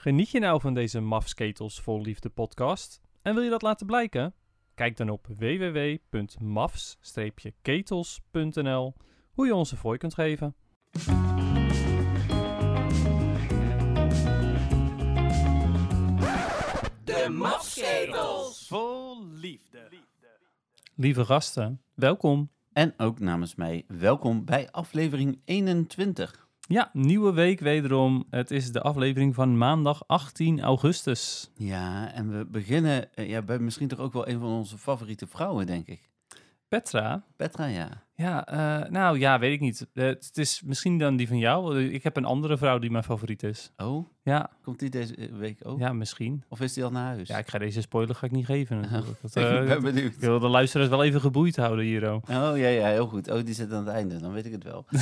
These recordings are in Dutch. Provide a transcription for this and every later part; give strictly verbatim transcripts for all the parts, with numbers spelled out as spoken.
Geniet je nou van deze Mafsketels vol liefde podcast? En wil je dat laten blijken? Kijk dan op w w w punt mafs ketels punt n l hoe je ons een fooi kunt geven. De Mafsketels vol liefde. Lieve gasten, welkom. En ook namens mij, welkom bij aflevering eenentwintig. Ja, nieuwe week wederom. Het is de aflevering van maandag achttien augustus. Ja, en we beginnen uh, ja, bij misschien toch ook wel een van onze favoriete vrouwen, denk ik. Petra? Petra, ja. Ja, uh, nou ja, weet ik niet. Uh, het is misschien dan die van jou. Ik heb een andere vrouw die mijn favoriet is. Oh, Ja, komt die deze week ook? ja misschien. Of is die al naar huis? Ja, ik ga deze spoiler ga ik niet geven natuurlijk. Dat, uh, ik ben benieuwd. Ik wil de luisteraars wel even geboeid houden hier. Oh, Oh, ja, ja, heel goed. Oh, die zit aan het einde, dan weet ik het wel.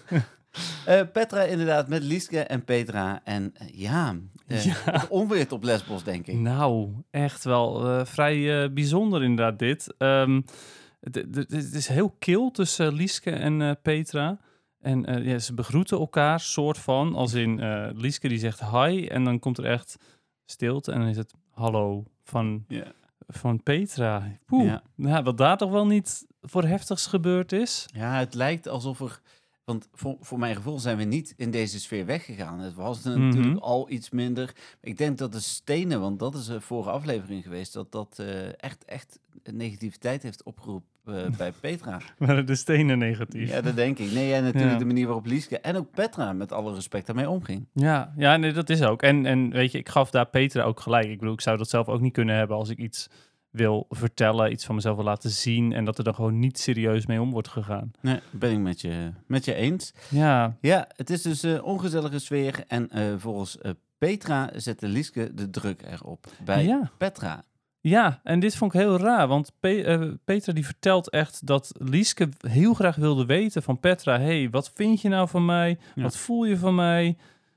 uh, Petra inderdaad, met Lieske en Petra. En uh, ja, uh, Ja. het onweer op Lesbos, denk ik. Nou, echt wel uh, vrij uh, bijzonder inderdaad dit. Um, het, het, het is heel kil tussen uh, Lieske en uh, Petra. En uh, ja, ze begroeten elkaar, soort van. Als in uh, Lieske die zegt hi en dan komt er echt stilte. En dan is het hallo van, Ja. van Petra. Poeh, Ja. nou, wat daar toch wel niet voor heftigs gebeurd is. Ja, het lijkt alsof er... Want voor, voor mijn gevoel zijn we niet in deze sfeer weggegaan. Het was natuurlijk Mhm. al iets minder. Ik denk dat de stenen, want dat is een vorige aflevering geweest... dat dat uh, echt, echt negativiteit heeft opgeroepen uh, bij Petra. Waren de stenen negatief? Ja, dat denk ik. Nee, en natuurlijk Ja. de manier waarop Lieske en ook Petra met alle respect daarmee omging. Ja, ja nee, dat is ook. En, en weet je, ik gaf daar Petra ook gelijk. Ik bedoel, ik zou dat zelf ook niet kunnen hebben als ik iets wil vertellen, iets van mezelf wil laten zien en dat er dan gewoon niet serieus mee om wordt gegaan. Nee, ben ik met je, met je eens. Ja, Ja, het is dus een uh, ongezellige sfeer. En uh, volgens uh, Petra zette Lieske de druk erop bij ja. Petra. Ja, en dit vond ik heel raar, want Pe- uh, Petra die vertelt echt dat Lieske heel graag wilde weten van Petra, hey, wat vind je nou van mij? Ja. Wat voel je van mij?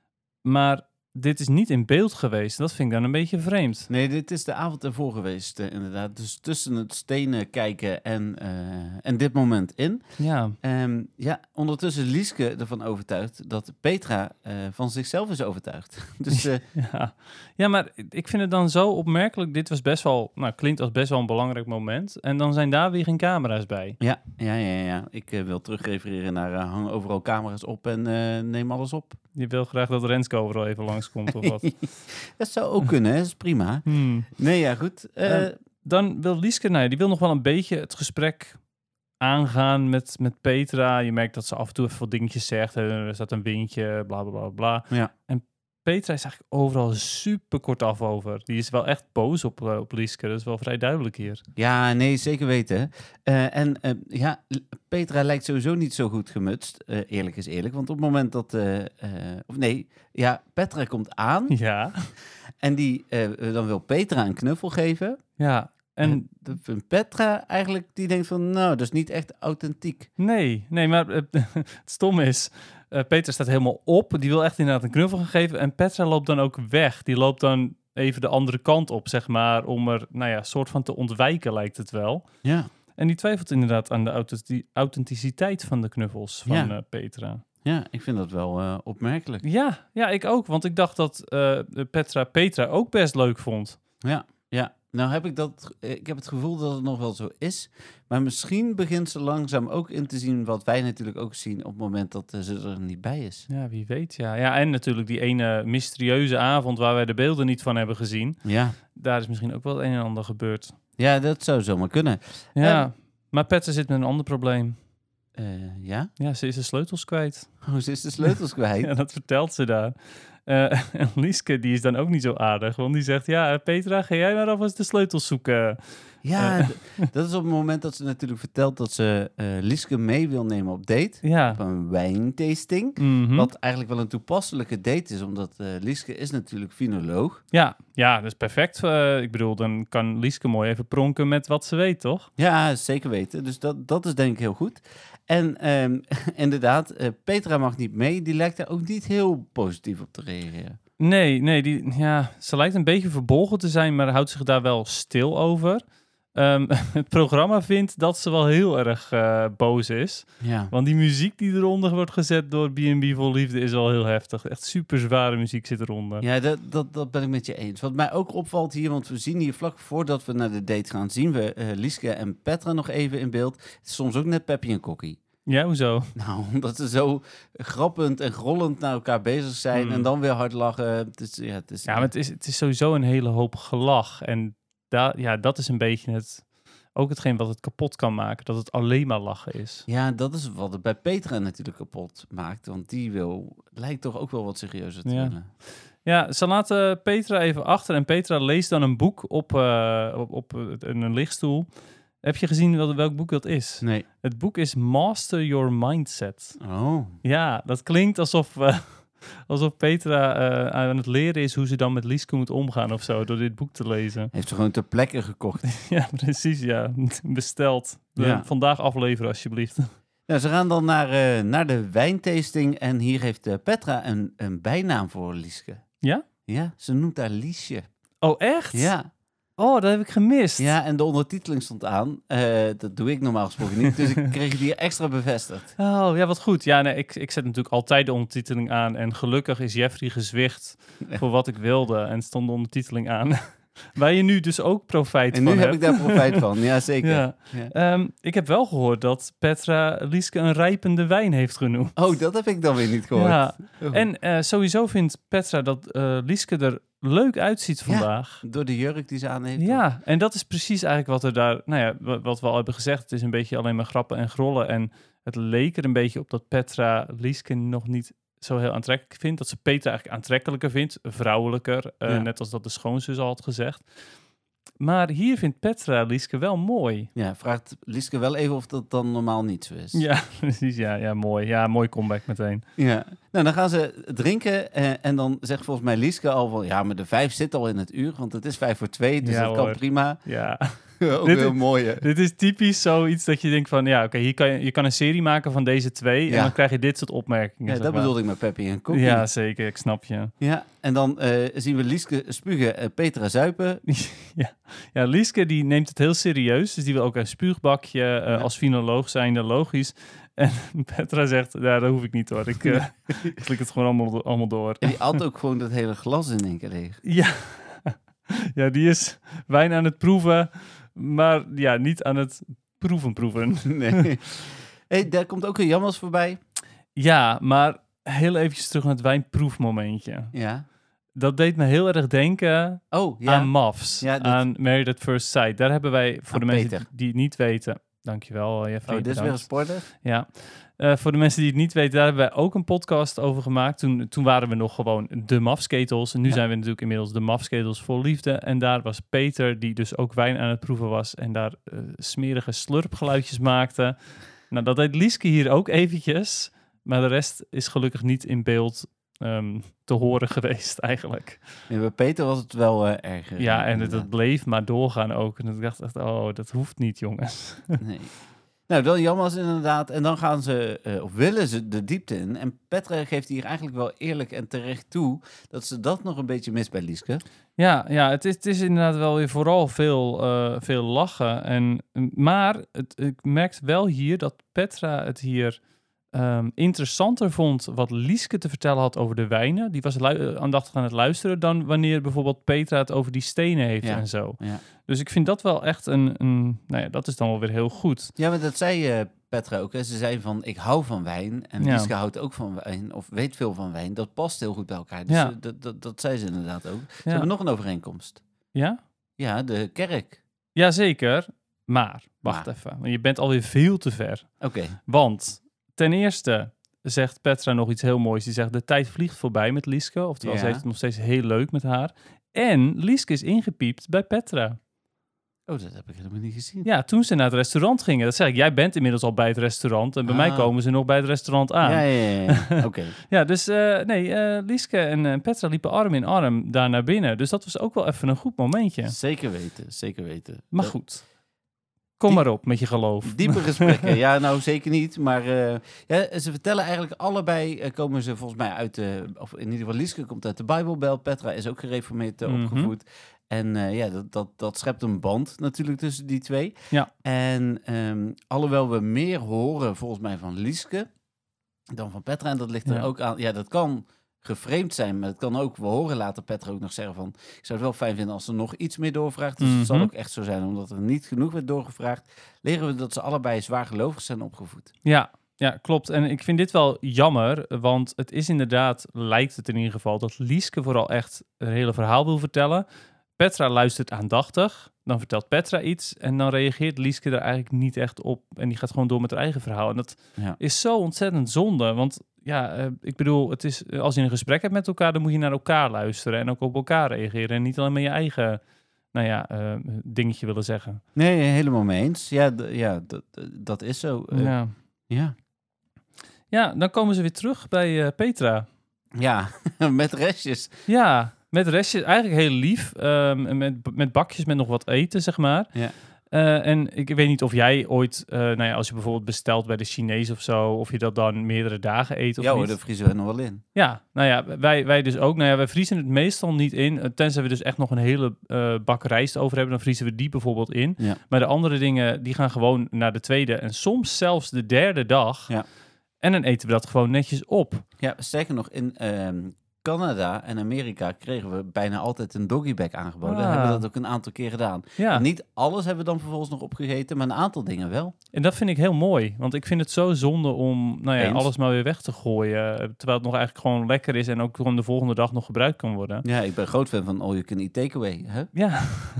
Maar dit is niet in beeld geweest. Dat vind ik dan een beetje vreemd. Nee, dit is de avond ervoor geweest, uh, inderdaad. Dus tussen het stenen kijken en, uh, en dit moment in. Ja, Um, ja, ondertussen Lieske ervan overtuigd dat Petra uh, van zichzelf is overtuigd. dus uh, ja. ja, maar ik vind het dan zo opmerkelijk. Dit was best wel, nou, klinkt als best wel een belangrijk moment. En dan zijn daar weer geen camera's bij. ja, ja, ja, ja. Ik uh, wil terugrefereren naar uh, hang overal camera's op en uh, neem alles op. Je wil graag dat Renske overal even langskomt of wat? Dat zou ook kunnen, hè? Dat is prima. Hmm. Nee, ja, goed. Uh, Um, dan wil Lieske, nou ja, die wil nog wel een beetje het gesprek aangaan met, met Petra. Je merkt dat ze af en toe even wat dingetjes zegt. Hè. Er staat een windje, bla, bla, bla, bla. ja. En Petra is eigenlijk overal super kort af over. Die is wel echt boos op, uh, op Lieske. Dat is wel vrij duidelijk hier. ja, nee, zeker weten. Uh, en uh, ja, Petra lijkt sowieso niet zo goed gemutst. Uh, eerlijk is eerlijk. Want op het moment dat... Uh, uh, of nee, ja, Petra komt aan. Ja, En die, uh, dan wil Petra een knuffel geven. ja. En En de, van Petra eigenlijk, die denkt van, nou, dat is niet echt authentiek. nee, nee, maar uh, het stom is... Uh, Petra staat helemaal op. Die wil echt inderdaad een knuffel gaan geven. En Petra loopt dan ook weg. Die loopt dan even de andere kant op, zeg maar. Om er, nou ja, soort van te ontwijken, lijkt het wel. Ja. En die twijfelt inderdaad aan de authenti- authenticiteit van de knuffels van Ja. uh, Petra. Ja, ik vind dat wel uh, opmerkelijk. Ja, ja, ik ook. Want ik dacht dat uh, Petra Petra ook best leuk vond. Ja, ja. Nou heb ik dat, ik heb het gevoel dat het nog wel zo is. Maar misschien begint ze langzaam ook in te zien wat wij natuurlijk ook zien op het moment dat uh, ze er niet bij is. Ja, wie weet, ja. Ja, en natuurlijk die ene mysterieuze avond waar wij de beelden niet van hebben gezien. Ja, Daar is misschien ook wel het een en ander gebeurd. ja, dat zou zomaar kunnen. Ja, Um, maar Petra zit met een ander probleem. Uh, ja? Ja, ze is de sleutels kwijt. Oh, ze is de sleutels kwijt. Ja, dat vertelt ze daar. Uh, en Lieske, die is dan ook niet zo aardig. Want die zegt, ja, Petra, ga jij maar alvast de sleutels zoeken. Ja, Uh. d- dat is op het moment dat ze natuurlijk vertelt dat ze uh, Lieske mee wil nemen op date. Ja. Op een wijntasting. Mhm. Wat eigenlijk wel een toepasselijke date is, omdat uh, Lieske is natuurlijk finoloog. Ja, ja, dat is perfect. Uh, ik bedoel, dan kan Lieske mooi even pronken met wat ze weet, toch? Ja, zeker weten. Dus dat, dat is denk ik heel goed. En um, inderdaad, uh, Petra mag niet mee. Die lijkt daar ook niet heel positief op te reageren. Nee, nee, die, ja, ze lijkt een beetje verbolgen te zijn, maar houdt zich daar wel stil over. Um, het programma vindt dat ze wel heel erg uh, boos is. Ja. Want die muziek die eronder wordt gezet door B en B Vol Liefde is wel heel heftig. Echt super zware muziek zit eronder. Ja, dat, dat, dat ben ik met je eens. Wat mij ook opvalt hier, want we zien hier vlak voordat we naar de date gaan, zien we uh, Lieske en Petra nog even in beeld. Het is soms ook net Peppy en Kokkie. Ja, hoezo? Nou, omdat ze zo grappend en grollend naar elkaar bezig zijn Hmm. en dan weer hard lachen. Het is, ja, het is, Ja, maar het is, het is sowieso een hele hoop gelach. En da- ja, dat is een beetje het, ook hetgeen wat het kapot kan maken. Dat het alleen maar lachen is. Ja, dat is wat het bij Petra natuurlijk kapot maakt. Want die wil, lijkt toch ook wel wat serieuzer te Ja. willen. Ja, ze laten Petra even achter. En Petra leest dan een boek op, uh, op, op een, een lichtstoel. Heb je gezien wel, welk boek dat is? Nee. Het boek is Master Your Mindset. Oh. Ja, dat klinkt alsof, uh, alsof Petra uh, aan het leren is hoe ze dan met Lieske moet omgaan of zo, door dit boek te lezen. Heeft ze gewoon ter plekke gekocht. Ja, precies, ja. Besteld. Ja. Uh, vandaag afleveren, alsjeblieft. Nou, ze gaan dan naar, uh, naar de wijntasting en hier heeft uh, Petra een, een bijnaam voor Lieske. Ja? Ja, ze noemt haar Liesje. Oh, echt? Ja. Oh, dat heb ik gemist. Ja, en de ondertiteling stond aan. Uh, dat doe ik normaal gesproken niet, dus ik kreeg het hier extra bevestigd. Oh, ja, wat goed. Ja, nee, ik, ik zet natuurlijk altijd de ondertiteling aan. En gelukkig is Jeffrey gezwicht Ja. voor wat ik wilde. En stond de ondertiteling aan. Waar je nu dus ook profijt En van nu hebt. heb ik daar profijt van, ja zeker. Ja. Ja. Um, ik heb wel gehoord dat Petra Lieske een rijpende wijn heeft genoemd. Oh, dat heb ik dan weer niet gehoord. Ja. Oh. En uh, sowieso vindt Petra dat uh, Lieske er leuk uitziet vandaag. Ja, door de jurk die ze aan heeft. Ja, en dat is precies eigenlijk wat er daar... Nou ja, wat we al hebben gezegd. Het is een beetje alleen maar grappen en grollen. En het leek er een beetje op dat Petra Lieske nog niet zo heel aantrekkelijk vindt. Dat ze Petra eigenlijk aantrekkelijker vindt. Vrouwelijker. Uh, Ja. Net als dat de schoonzus al had gezegd. Maar hier vindt Petra Lieske wel mooi. Ja, vraagt Lieske wel even of dat dan normaal niet zo is. Ja, precies. Ja, ja, mooi. Ja, mooi comeback meteen. Ja. Nou, dan gaan ze drinken eh, en dan zegt volgens mij Lieske al van... Ja, maar de vijf zit al in het uur, want het is vijf voor twee, dus Ja, dat kan hoor. prima. Ja. Ook Dit heel is- mooi, hè? Dit is typisch zoiets dat je denkt van... Ja, oké, hier kan je, je kan een serie maken van deze twee... Ja. en dan krijg je dit soort opmerkingen. Ja, zeg dat maar. bedoelde ik met Peppy en Cookie. Ja, zeker. Ik snap je. Ja, en dan eh, zien we Lieske spugen en Petra zuipen. Ja, Lieske die neemt het heel serieus. Dus die wil ook een spuugbakje uh, Ja. als finoloog zijnde logisch. En Petra zegt, ja, dat hoef ik niet hoor. Ik, uh, ik slik het gewoon allemaal, allemaal door. En die at ook gewoon dat hele glas in één keer leeg. Ja. Ja, die is wijn aan het proeven, maar ja, niet aan het proeven proeven. Nee. Hey, daar komt ook een Jammers voorbij. Ja, maar heel eventjes terug naar het wijnproefmomentje. Ja. Dat deed me heel erg denken Oh, ja. aan M A F S, Ja, dat- aan Married at First Sight. Daar hebben wij, voor Aan de mensen Peter. die het niet weten... Dankjewel, Jeffrey. Oh, dit is weer een bedankt. sporter. Ja, uh, voor de mensen die het niet weten, daar hebben wij ook een podcast over gemaakt. Toen, toen waren we nog gewoon de Mafsketels. En nu Ja. zijn we natuurlijk inmiddels de Mafsketels vol liefde. En daar was Peter, die dus ook wijn aan het proeven was. En daar uh, smerige slurpgeluidjes maakte. Nou, dat deed Lieske hier ook eventjes. Maar de rest is gelukkig niet in beeld um, te horen geweest eigenlijk. Ja, bij Peter was het wel uh, erger. Ja, en het, inderdaad. het bleef maar doorgaan ook. En ik dacht echt, oh, dat hoeft niet, jongens. Nee. Nou, wel Jammers inderdaad. En dan gaan ze, uh, of willen ze de diepte in. En Petra geeft hier eigenlijk wel eerlijk en terecht toe dat ze dat nog een beetje mist bij Lieske. Ja, ja het, is, het is inderdaad wel weer vooral veel, uh, veel lachen. En, maar het, ik merk wel hier dat Petra het hier um, interessanter vond wat Lieske te vertellen had over de wijnen. Die was lu- aandachtig aan het luisteren dan wanneer bijvoorbeeld Petra het over die stenen heeft Ja. en zo. Ja, Dus ik vind dat wel echt een, een nou ja, dat is dan wel weer heel goed. ja maar dat zei uh, Petra ook. Hè. Ze zei van, ik hou van wijn. En Ja. Lieske houdt ook van wijn, of weet veel van wijn. Dat past heel goed bij elkaar. Dus Ja. uh, dat, dat, dat zei ze inderdaad ook. Ze Ja. hebben nog een overeenkomst. Ja? Ja, de kerk. Jazeker, maar, wacht Maar. even, want je bent alweer veel te ver. Oké. Want ten eerste zegt Petra nog iets heel moois. Die zegt, de tijd vliegt voorbij met Lieske. Oftewel, Ja. ze heeft het nog steeds heel leuk met haar. En Lieske is ingepiept bij Petra. Oh, dat heb ik helemaal niet gezien. Ja, toen ze naar het restaurant gingen. Dat zeg ik, jij bent inmiddels al bij het restaurant. En bij Ah. mij komen ze nog bij het restaurant aan. Ja, Ja, ja, ja. ja. Oké. dus uh, nee, uh, Lieske en uh, Petra liepen arm in arm daar naar binnen. Dus dat was ook wel even een goed momentje. Zeker weten, zeker weten. Maar Dat- goed. Kom Die- maar op met je geloof. Diepe gesprekken. Ja, nou zeker niet. Maar uh, ja, ze vertellen eigenlijk allebei, uh, komen ze volgens mij uit, de, of in ieder geval Lieske komt uit de Bijbelbelt. Petra is ook gereformeerd uh, Mhm. opgevoed. En uh, ja, dat, dat, dat schept een band natuurlijk tussen die twee. Ja. En um, alhoewel we meer horen volgens mij van Lieske dan van Petra. En dat ligt er Ja. ook aan. Ja, dat kan geframed zijn, maar het kan ook, we horen later Petra ook nog zeggen van, ik zou het wel fijn vinden als er nog iets meer doorvraagt. Dus Mhm. het zal ook echt zo zijn, omdat er niet genoeg werd doorgevraagd, leren we dat ze allebei zwaargelovig zijn opgevoed. Ja, ja, klopt. En ik vind dit wel jammer, want het is inderdaad, lijkt het in ieder geval, dat Lieske vooral echt een hele verhaal wil vertellen. Petra luistert aandachtig, dan vertelt Petra iets en dan reageert Lieske er eigenlijk niet echt op. En die gaat gewoon door met haar eigen verhaal. En dat Ja. is zo ontzettend zonde, want ja, uh, ik bedoel, het is, als je een gesprek hebt met elkaar, dan moet je naar elkaar luisteren en ook op elkaar reageren. En niet alleen maar je eigen, nou ja, uh, dingetje willen zeggen. Nee, helemaal mee eens. Ja, d- ja d- d- dat is zo. Uh, Ja. ja. ja, dan komen ze weer terug bij uh, Petra. Ja, met restjes. Ja, met restjes, eigenlijk heel lief. Um, met, met bakjes met nog wat eten, zeg maar. Ja. Uh, en ik weet niet of jij ooit, uh, nou ja, als je bijvoorbeeld bestelt bij de Chinees of zo, of je dat dan meerdere dagen eet of Ja hoor, niet. dat vriezen we nog wel in. Ja, nou ja, wij, wij dus ook. Nou ja, wij vriezen het meestal niet in, tenzij we dus echt nog een hele uh, bak rijst over hebben, dan vriezen we die bijvoorbeeld in. Ja. Maar de andere dingen, die gaan gewoon naar de tweede en soms zelfs de derde dag. Ja. En dan eten we dat gewoon netjes op. Ja, sterker nog, in um, Canada en Amerika kregen we bijna altijd een doggybag aangeboden. Ah. Hebben we dat ook een aantal keer gedaan. Ja. En niet alles hebben we dan vervolgens nog opgegeten, maar een aantal dingen wel. En dat vind ik heel mooi, want ik vind het zo zonde om nou ja, Eens. alles maar weer weg te gooien, terwijl het nog eigenlijk gewoon lekker is en ook gewoon de volgende dag nog gebruikt kan worden. Ja, ik ben groot fan van all you can eat takeaway. Hè? Ja,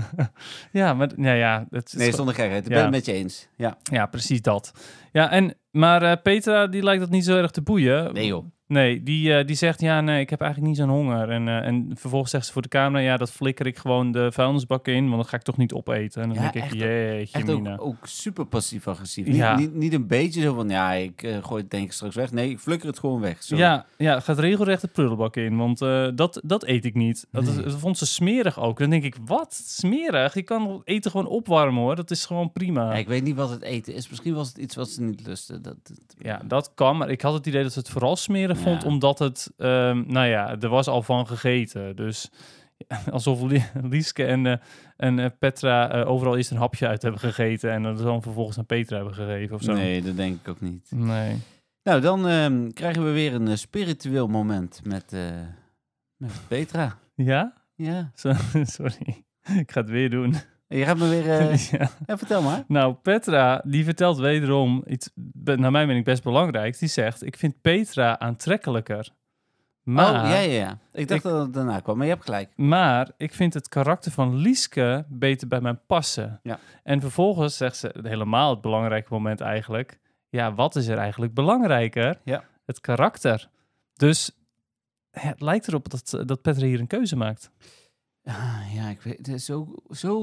ja, maar nou ja, het is Nee, gewoon- zonder gekheid. Ik Ja. ben het met je eens. Ja. ja, precies dat. Ja, en maar uh, Petra die lijkt dat niet zo erg te boeien. Nee joh. Nee, die, uh, die zegt ja, nee, ik heb eigenlijk niet zo'n honger. En, uh, en vervolgens zegt ze voor de camera, ja, dat flikker ik gewoon de vuilnisbak in, want dan ga ik toch niet opeten. En dan Ja, denk ik, echt- jeetje Echt ook, mina. ook super passief-agressief. Niet, Ja. niet, niet een beetje zo van, ja, ik uh, gooi het denk ik straks weg. Nee, ik flikker het gewoon weg. Zo. Ja, ja, het gaat regelrecht de prullenbak in, want uh, dat, dat eet ik niet. Dat, is, Nee. dat vond ze smerig ook. Dan denk ik, wat? Smerig? Je kan eten gewoon opwarmen hoor, dat is gewoon prima. Ja, ik weet niet wat het eten is. Misschien was het iets wat ze niet lusten. Dat, dat- Ja, dat kan, maar ik had het idee dat ze het vooral smerig Ja. vond, omdat het, um, nou ja, er was al van gegeten. Dus ja, alsof Lie- Lieske en, uh, en uh, Petra uh, overal eerst een hapje uit hebben gegeten en dan dan vervolgens aan Petra hebben gegeven of zo. Nee, dat denk ik ook niet. Nee. Nou, dan um, krijgen we weer een uh, spiritueel moment met, uh, met Petra. Ja? Ja. Zo- Sorry, ik ga het weer doen. Je gaat me weer... Uh, ja. ja, vertel maar. Nou, Petra, die vertelt wederom iets, be- naar mij ben ik best belangrijk. Die zegt, ik vind Petra aantrekkelijker. Maar, Oh, ja, ja, ja. Ik dacht Ik- dat het daarna kwam, maar je hebt gelijk. maar ik vind het karakter van Lieske beter bij mij passen. Ja. En vervolgens zegt ze, helemaal het belangrijke moment eigenlijk, ja, wat is er eigenlijk belangrijker? Ja. Het karakter. Dus ja, het lijkt erop dat, dat Petra hier een keuze maakt. Ah, ja, ik weet... het is Zo, zo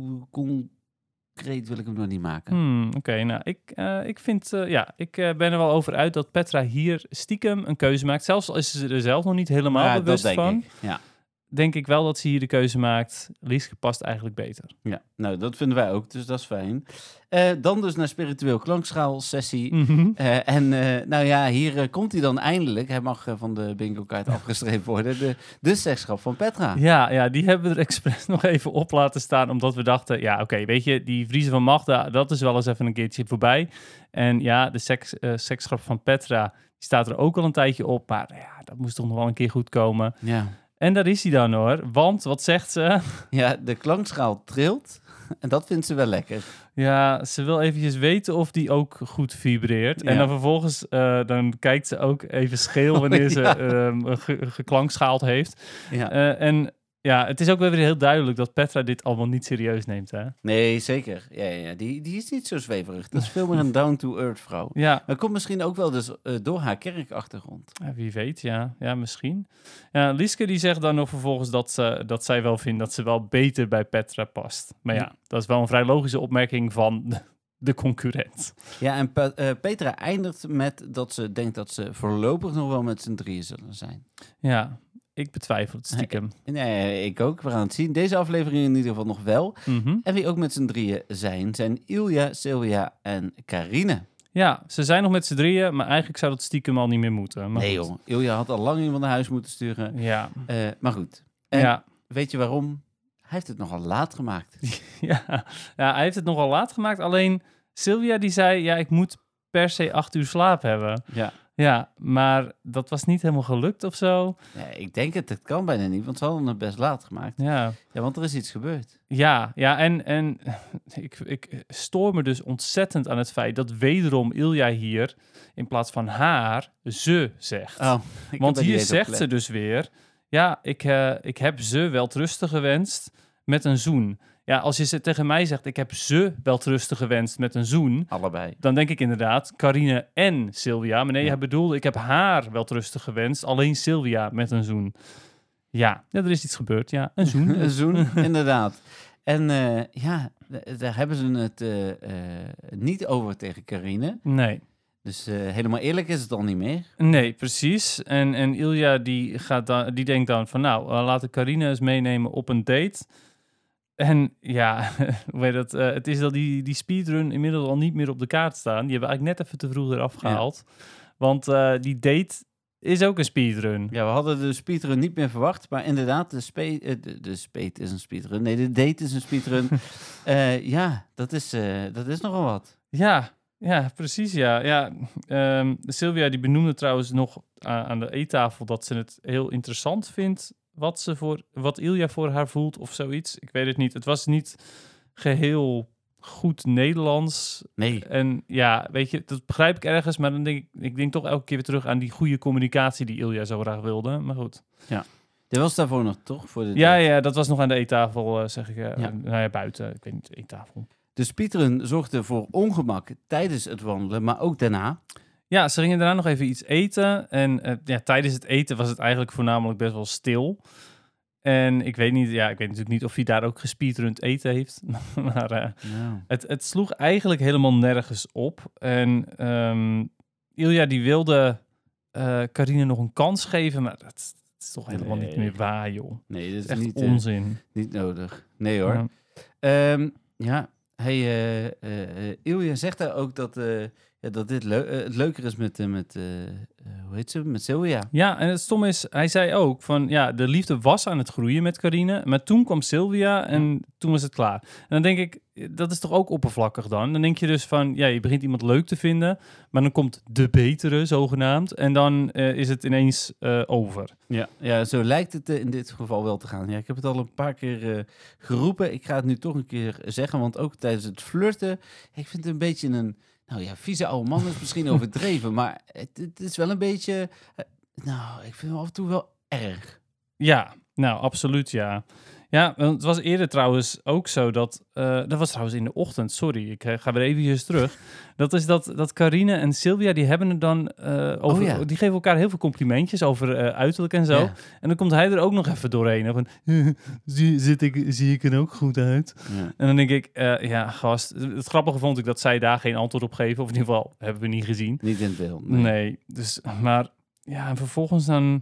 concreet wil ik hem nog niet maken. Hmm, Oké, nou, ik, uh, ik vind, uh, ja, ik uh, ben er wel over uit dat Petra hier stiekem een keuze maakt. Zelfs al is ze er zelf nog niet helemaal Ja, dat bewust denk van. ik. Ja. Denk ik wel dat ze hier de keuze maakt. Lieske past eigenlijk beter. Ja, nou, dat vinden wij ook, dus dat is fijn. Uh, dan dus naar spiritueel klankschaal-sessie. Mhm. Uh, en uh, nou ja, hier uh, komt hij dan eindelijk. Hij mag uh, van de bingo-kaart afgestreept worden. De, de sekschap van Petra. Ja, ja, die hebben we er expres nog even op laten staan, omdat we dachten, ja, oké, okay, weet je, die Vriezen van Magda, dat is wel eens even een keertje voorbij. En ja, de seks, uh, seksgrap van Petra, die staat er ook al een tijdje op, maar ja, dat moest toch nog wel een keer goed komen. Ja. En daar is hij dan hoor, want wat zegt ze? Ja, de klankschaal trilt en dat vindt ze wel lekker. Ja, ze wil eventjes weten of die ook goed vibreert. Ja. En dan vervolgens, uh, dan kijkt ze ook even scheel wanneer Oh, ja. ze uh, ge- geklangschaald heeft. Ja. Uh, en ja, het is ook wel weer heel duidelijk dat Petra dit allemaal niet serieus neemt, hè? Nee, zeker. Ja, ja, die, die is niet zo zweverig. Dat is veel meer een down-to-earth vrouw. Ja, Dat komt misschien ook wel dus uh, door haar kerkachtergrond. ja, wie weet, ja. Ja, misschien. Ja, Lieske die zegt dan nog vervolgens dat, ze, dat zij wel vindt dat ze wel beter bij Petra past. Maar ja, Ja. dat is wel een vrij logische opmerking van de, de concurrent. Ja, en Pe- uh, Petra eindigt met dat ze denkt dat ze voorlopig nog wel met z'n drieën zullen zijn. Ja, ik betwijfel het stiekem. Nee, ik ook. We gaan het zien. Deze aflevering in ieder geval nog wel. Mhm. En wie ook met z'n drieën zijn, zijn Ilja, Sylvia en Carine. Ja, ze zijn nog met z'n drieën, maar eigenlijk zou dat stiekem al niet meer moeten. Maar Nee goed. joh, Ilja had al lang iemand naar huis moeten sturen. Ja, Uh, maar goed. En ja. weet je waarom? Hij heeft het nogal laat gemaakt. Ja. ja, hij heeft het nogal laat gemaakt. Alleen Sylvia die zei, ja, ik moet per se acht uur slaap hebben. Ja. Ja, maar dat was niet helemaal gelukt of zo. Ja, ik denk het, het kan bijna niet, want ze hadden het best laat gemaakt. Ja, Ja, want er is iets gebeurd. ja, ja en, en ik, ik stoor me dus ontzettend aan het feit dat wederom Ilja hier in plaats van haar ze zegt. Oh, ik Want heb er hier niet eens op zegt gelet. ze dus weer, ja, ik, uh, ik heb ze welterusten gewenst met een zoen. Ja, als je ze tegen mij zegt, ik heb ze welterusten gewenst met een zoen, Allebei. dan denk ik inderdaad Carine en Sylvia. Maar nee, Ja. hij bedoelde, ik heb haar welterusten gewenst, alleen Sylvia met een zoen. Ja, ja, er is iets gebeurd, ja, een zoen. Een zoen, inderdaad. En uh, ja, d- daar hebben ze het uh, uh, niet over tegen Carine. Nee. Dus uh, helemaal eerlijk is het al niet meer. Nee, precies. En, en Ilja die, gaat dan, die denkt dan van, nou, uh, laten Carine eens meenemen op een date. En ja, hoe heet dat? Uh, het is dat die, die speedrun inmiddels al niet meer op de kaart staan. Die hebben eigenlijk net even te vroeg eraf gehaald. Ja. Want uh, die date is ook een speedrun. Ja, we hadden de speedrun niet meer verwacht. Maar inderdaad, de, spe- uh, de, de speed is een speedrun. Nee, de date is een speedrun. uh, ja, dat is, uh, dat is nogal wat. Ja, ja, precies, ja. ja um, Sylvia die benoemde trouwens nog uh, aan de eettafel dat ze het heel interessant vindt wat ze voor wat Ilja voor haar voelt of zoiets. Ik weet het niet. Het was niet geheel goed Nederlands. Nee. En ja, weet je, dat begrijp ik ergens, maar dan denk ik, ik denk toch elke keer weer terug aan die goede communicatie die Ilja zo graag wilde. Maar goed. Ja. Dit was daarvoor nog, toch? Voor de ja, ja, dat was nog aan de eettafel, uh, zeg ik. Uh, ja. Nou ja, buiten. Ik weet niet, eettafel. De speedrun zorgde voor ongemak tijdens het wandelen, maar ook daarna. Ja, ze gingen daarna nog even iets eten. En uh, ja, tijdens het eten was het eigenlijk voornamelijk best wel stil. En ik weet niet, ja, ik weet natuurlijk niet of hij daar ook gespeedrund eten heeft. maar uh, no. het, het sloeg eigenlijk helemaal nergens op. En um, Ilja die wilde uh, Carine nog een kans geven, maar dat, dat is toch helemaal nee. niet meer waar, joh. Nee, dat is echt niet, onzin. Uh, niet nodig. Nee hoor. Ja, um, ja. Hey, uh, uh, Ilja zegt daar ook dat, uh, ja, dat dit leu- uh, het leuker is met, uh, met uh, uh, hoe heet ze, met Sylvia. Ja, en het stom is, hij zei ook van, ja, de liefde was aan het groeien met Carine, maar toen kwam Sylvia en ja. toen was het klaar. En dan denk ik, dat is toch ook oppervlakkig dan? Dan denk je dus van, ja, je begint iemand leuk te vinden, maar dan komt de betere, zogenaamd, en dan uh, is het ineens uh, over. Ja, ja, zo lijkt het uh, in dit geval wel te gaan. Ja, ik heb het al een paar keer uh, geroepen. Ik ga het nu toch een keer zeggen, want ook tijdens het flirten, ik vind het een beetje een, nou ja, vieze oude man is misschien overdreven, maar het, het is wel een beetje, uh, nou, ik vind het af en toe wel erg. Ja, nou, absoluut, ja. Ja, want het was eerder trouwens ook zo dat... Uh, dat was trouwens in de ochtend, sorry, ik uh, ga weer eventjes terug. Dat is dat, dat Carine en Sylvia, die hebben het dan uh, over... Oh, ja. Die geven elkaar heel veel complimentjes over uh, uiterlijk en zo. Ja. En dan komt hij er ook nog even doorheen. Van, zie, zit ik, zie ik er ook goed uit? Ja. En dan denk ik, uh, ja, gast... Het grappige vond ik dat zij daar geen antwoord op geven. Of in ieder geval, hebben we niet gezien. Niet in het beeld. Nee, nee dus, maar ja, en vervolgens dan...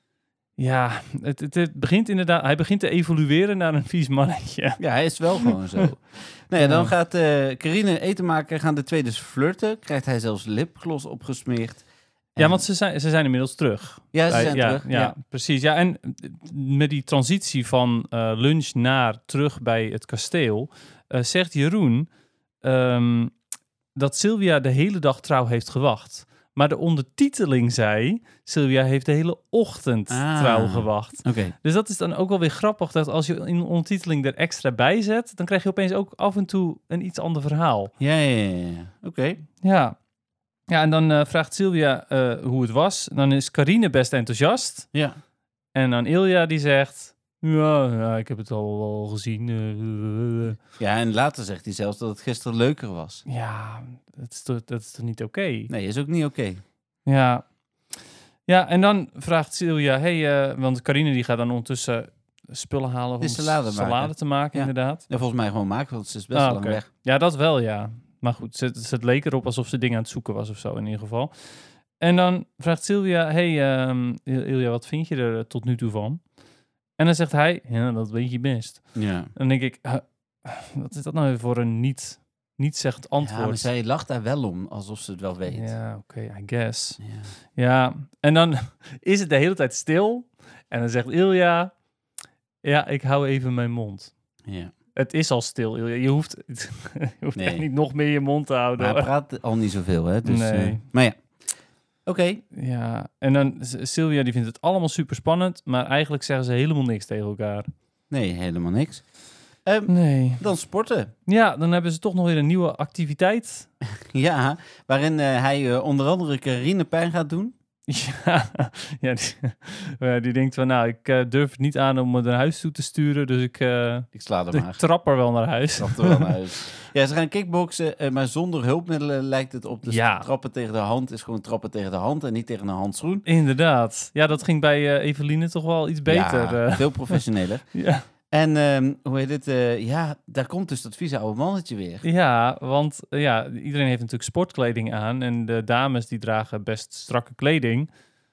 Ja, het, het, het begint inderdaad... Hij begint te evolueren naar een vies mannetje. Ja, hij is wel gewoon zo. Nou ja, dan gaat uh, Carine eten maken, gaan de twee dus flirten. Krijgt hij zelfs lipgloss opgesmeerd. En... Ja, want ze zijn, ze zijn inmiddels terug. Ja, ze Bij, zijn ja, terug. Ja, ja, precies. Ja, en met die transitie van uh, lunch naar terug bij het kasteel... Uh, zegt Jeroen um, dat Sylvia de hele dag trouw heeft gewacht... Maar de ondertiteling zei, Sylvia heeft de hele ochtend ah, trouw gewacht. Okay. Dus dat is dan ook wel weer grappig, dat als je in de ondertiteling er extra bij zet, dan krijg je opeens ook af en toe een iets ander verhaal. Ja, ja, ja. ja. Oké. Okay. Ja. Ja, en dan uh, vraagt Sylvia uh, hoe het was. Dan is Carine best enthousiast. Ja. En dan Ilja die zegt... Ja, ja, ik heb het al, al gezien. Uh, ja, en later zegt hij zelfs dat het gisteren leuker was. Ja, dat is toch, dat is toch niet oké? Okay? Nee, is ook niet oké. Okay. Ja. Ja, en dan vraagt Sylvia... Hey, uh, want Carine die gaat dan ondertussen spullen halen... om salade, salade te maken, ja. inderdaad. Ja, volgens mij gewoon maken, want ze is best ah, lang okay. weg. Ja, dat wel, ja. Maar goed, het, het leek erop alsof ze dingen aan het zoeken was of zo, in ieder geval. En dan vraagt Sylvia, hey um, Ilja, wat vind je er tot nu toe van? En dan zegt hij, ja, dat weet je best. Ja. Dan denk ik, uh, wat is dat nou weer voor een niet, niet zeggend antwoord? Ja, maar zij lacht daar wel om, alsof ze het wel weet. Ja, oké, okay, I guess. Ja. Ja, en dan is het de hele tijd stil. En dan zegt Ilja, ja, ik hou even mijn mond. Ja. Het is al stil, Ilja. Je hoeft, je hoeft Nee. echt niet nog meer je mond te houden. Maar hij praat al niet zoveel, hè? Dus, Nee. uh, maar ja. Oké. Okay. Ja, en dan Sylvia die vindt het allemaal super spannend, maar eigenlijk zeggen ze helemaal niks tegen elkaar. Nee, helemaal niks. Um, Nee. Dan sporten. Ja, dan hebben ze toch nog weer een nieuwe activiteit. Ja, waarin uh, hij uh, onder andere Carine pijn gaat doen. Ja, ja die, uh, die denkt van, nou, ik uh, durf het niet aan om me naar huis toe te sturen, dus ik, uh, ik sla er ik maar. trap er wel naar huis. Trap er wel naar huis. Ja, ze gaan kickboksen, uh, maar zonder hulpmiddelen lijkt het op. Dus ja. trappen tegen de hand is gewoon trappen tegen de hand en niet tegen een handschoen. Inderdaad. Ja, dat ging bij uh, Eveline toch wel iets beter. Ja, uh. veel professioneler. Ja. En um, hoe heet het? Uh, ja, daar komt dus dat vieze oude mannetje weer. Ja, want uh, ja, iedereen heeft natuurlijk sportkleding aan en de dames die dragen best strakke kleding.